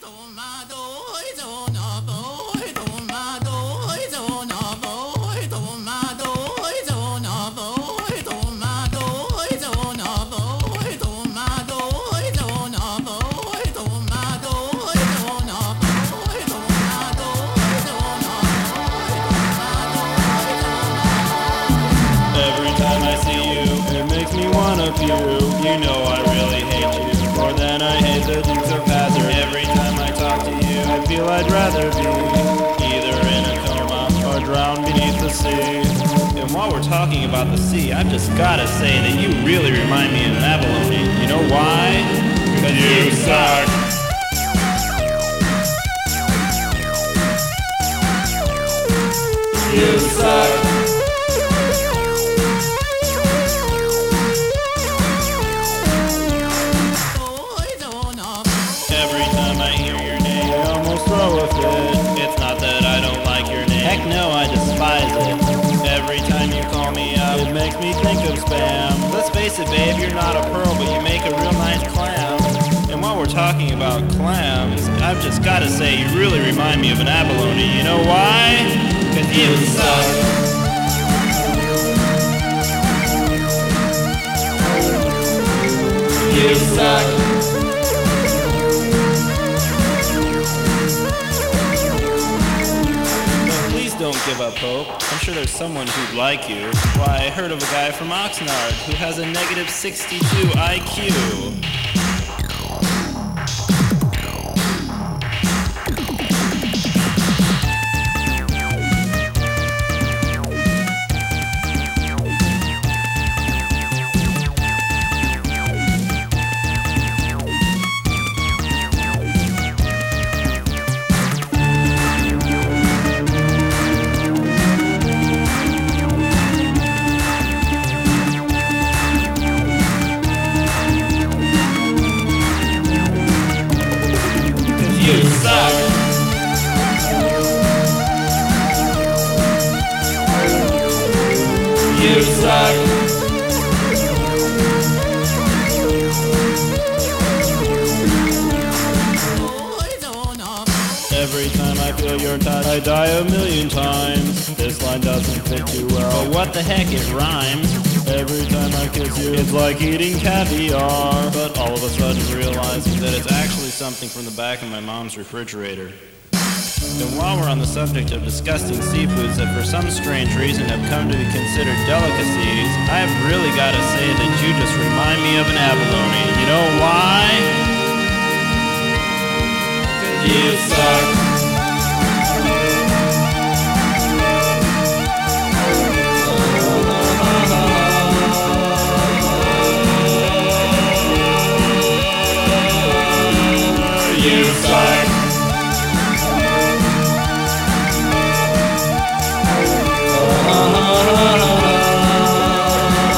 You know I really hate you more than I hate the Dukes of Hazzard. Every time I talk to you, I feel I'd rather be either in a coma or drowned beneath the sea. And while we're talking about the sea, I've just gotta say that you really remind me of an abalone. You know why? Because you suck. You suck. Every time I hear your name, I almost throw a fit. It's not that I don't like your name. Heck no, I despise it. Every time you call me up, it makes me think of spam. Let's face it, babe, you're not a pearl, but you make a real nice clam. And while we're talking about clams, I've just gotta say, you really remind me of an abalone. You know why? Because you suck. You suck. Don't give up hope. I'm sure there's someone who'd like you. Why, I heard of a guy from Oxnard who has a negative 62 IQ. You suck. You suck. Every time I feel your touch, I die a million times. This line doesn't fit too well, but what the heck, it rhymes. Every time I kiss you, it's like eating caviar. But all of a sudden realizing that it's actually something from the back of my mom's refrigerator. And while we're on the subject of disgusting seafoods that for some strange reason have come to be considered delicacies, I've really got to say that you just remind me of an abalone. You know why? 'Cause you suck. You suck.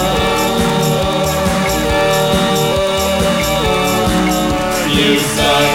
You suck.